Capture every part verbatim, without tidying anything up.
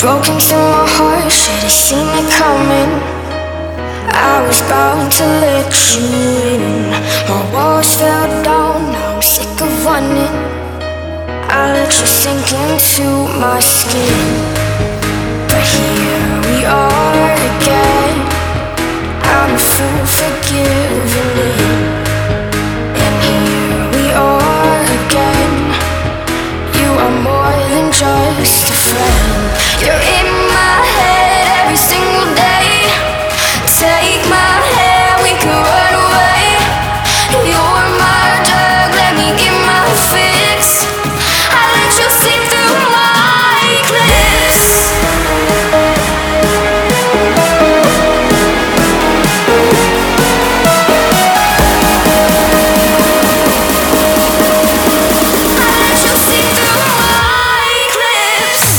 broken through my heart, should've seen it coming. I was bound to let you in. My walls fell down, now I'm sick of running. I let you sink into my skin, but here we are again. I'm a fool for giving in, and here we are again. You are more than just a friend. You're in my head every single day. Take my hand, we can run away. You're my drug, let me get my fix. I let you see through my eclipse. I let you see through my eclipse.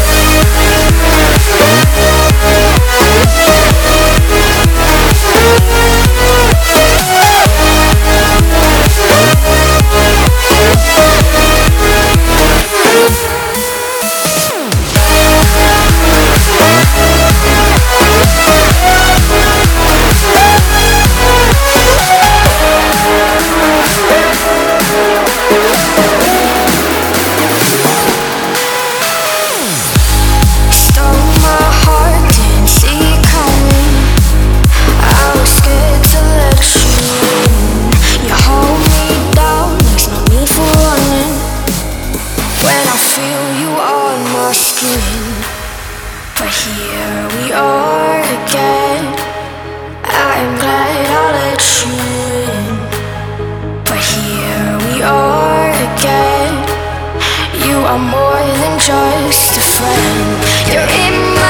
But here we are again. I am glad I let you in. But here we are again. You are more than just a friend. You're in my